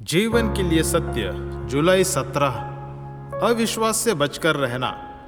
जीवन के लिए सत्य, जुलाई 17। अविश्वास से बचकर रहना।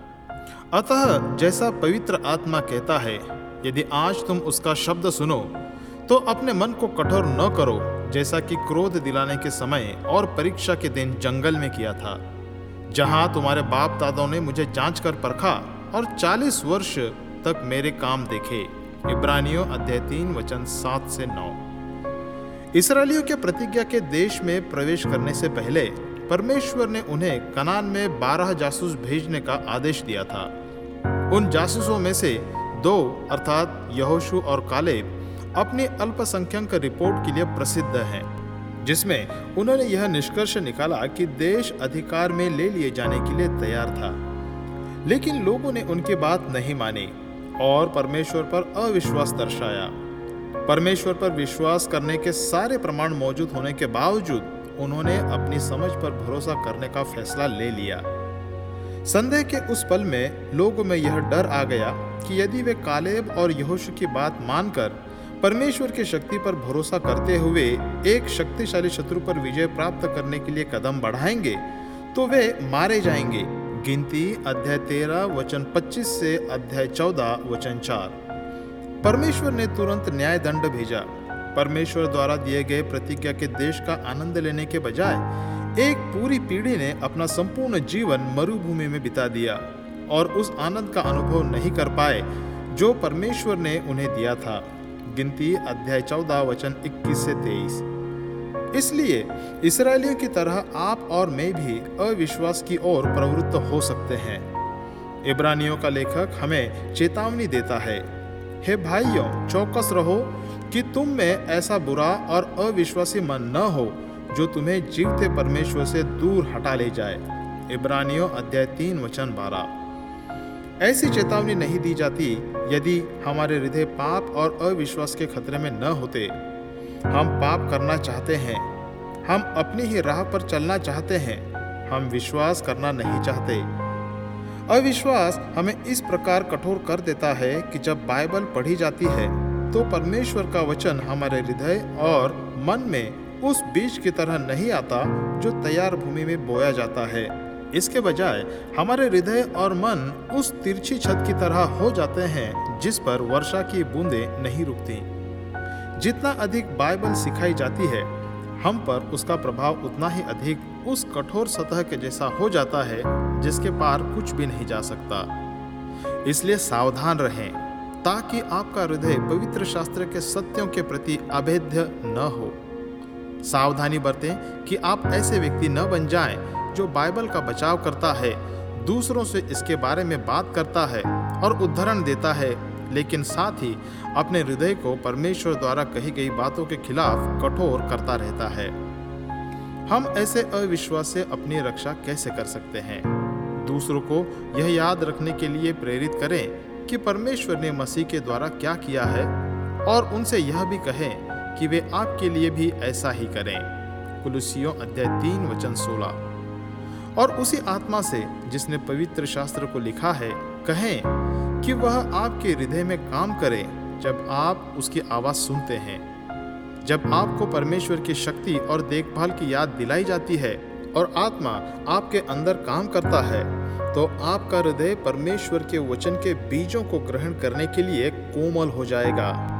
अतः जैसा पवित्र आत्मा कहता है, यदि आज तुम उसका शब्द सुनो तो अपने मन को कठोर न करो, जैसा कि क्रोध दिलाने के समय और परीक्षा के दिन जंगल में किया था, जहां तुम्हारे बाप दादों ने मुझे जांच कर परखा और 40 वर्ष तक मेरे काम देखे। इब्रानियों अध्याय 3 वचन 7 से 9। इसराइलियों के प्रतिज्ञा के देश में प्रवेश करने से पहले परमेश्वर ने उन्हें कनान में 12 जासूस भेजने का आदेश दिया था। उन जासूसों में से 2 अर्थात यहोशू और कालेब अपनी अल्पसंख्यक रिपोर्ट के लिए प्रसिद्ध हैं, जिसमें उन्होंने यह निष्कर्ष निकाला कि देश अधिकार में ले लिए जाने के लिए तैयार था। लेकिन लोगों ने उनकी बात नहीं मानी और परमेश्वर पर अविश्वास दर्शाया। परमेश्वर पर विश्वास करने के सारे प्रमाण मौजूद होने के बावजूद उन्होंने अपनी समझ पर भरोसा करने का फैसला ले लिया। संदेह के उस पल में लोगों में यह डर आ गया कि यदि वे कालेब और यहोशू की बात मानकर परमेश्वर की शक्ति पर भरोसा करते हुए एक शक्तिशाली शत्रु पर विजय प्राप्त करने के लिए कदम बढ़ाएंगे तो वे मारे जाएंगे। गिनती अध्याय 13 वचन 25 से अध्याय 14 वचन 4। परमेश्वर ने तुरंत न्याय दंड भेजा। परमेश्वर द्वारा दिए गए प्रतिज्ञा के देश का आनंद लेने के बजाय एक पूरी पीढ़ी ने अपना संपूर्ण जीवन मरुभूमि में बिता दिया और उस आनंद का अनुभव नहीं कर पाए जो परमेश्वर ने उन्हें दिया था। गिनती अध्याय 14 वचन 21 से 23। इसलिए इस्राएलियों की तरह आप और मैं भी अविश्वास की ओर प्रवृत्त हो सकते हैं। इब्रानियों का लेखक हमें चेतावनी देता है, हे भाइयों, चौकस रहो कि तुम में ऐसा बुरा और अविश्वासी मन न हो जो तुम्हें जीवते परमेश्वर से दूर हटा ले जाए। इब्रानियों अध्याय 3 वचन 12। ऐसी चेतावनी नहीं दी जाती यदि हमारे हृदय पाप और अविश्वास के खतरे में न होते। हम पाप करना चाहते हैं, हम अपनी ही राह पर चलना चाहते हैं, हम विश्वास करना नहीं चाहते। अविश्वास हमें इस प्रकार कठोर कर देता है कि जब बाइबल पढ़ी जाती है तो परमेश्वर का वचन हमारे हृदय और मन में उस बीज की तरह नहीं आता जो तैयार भूमि में बोया जाता है। इसके बजाय हमारे हृदय और मन उस तिरछी छत की तरह हो जाते हैं जिस पर वर्षा की बूंदें नहीं रुकती। जितना अधिक बाइबल सिखाई जाती है, हम पर उसका प्रभाव उतना ही अधिक उस कठोर सतह के जैसा हो जाता है जिसके पार कुछ भी नहीं जा सकता। इसलिए सावधान रहें ताकि आपका हृदय पवित्र शास्त्र के सत्यों के प्रति अभेद्य न हो। सावधानी बरतें कि आप ऐसे व्यक्ति न बन जाएं जो बाइबल का बचाव करता है, दूसरों से इसके बारे में बात करता है और उद्धरण देता है, लेकिन साथ ही अपने हृदय को परमेश्वर द्वारा कही गई बातों के खिलाफ कठोर करता रहता है। हम ऐसे अविश्वास से अपनी रक्षा कैसे कर सकते हैं? दूसरों को यह याद रखने के लिए प्रेरित करें कि परमेश्वर ने मसीह के द्वारा क्या किया है और उनसे यह भी कहें कि वे आपके लिए भी ऐसा ही करें। कुलुसियों अध्याय 3 वचन 16। और उसी आत्मा से जिसने पवित्र शास्त्र को लिखा है कहें कि वह आपके हृदय में काम करे जब आप उसकी आवाज़ सुनते हैं। जब आपको परमेश्वर की शक्ति और देखभाल की याद दिलाई जाती है और आत्मा आपके अंदर काम करता है तो आपका हृदय परमेश्वर के वचन के बीजों को ग्रहण करने के लिए कोमल हो जाएगा।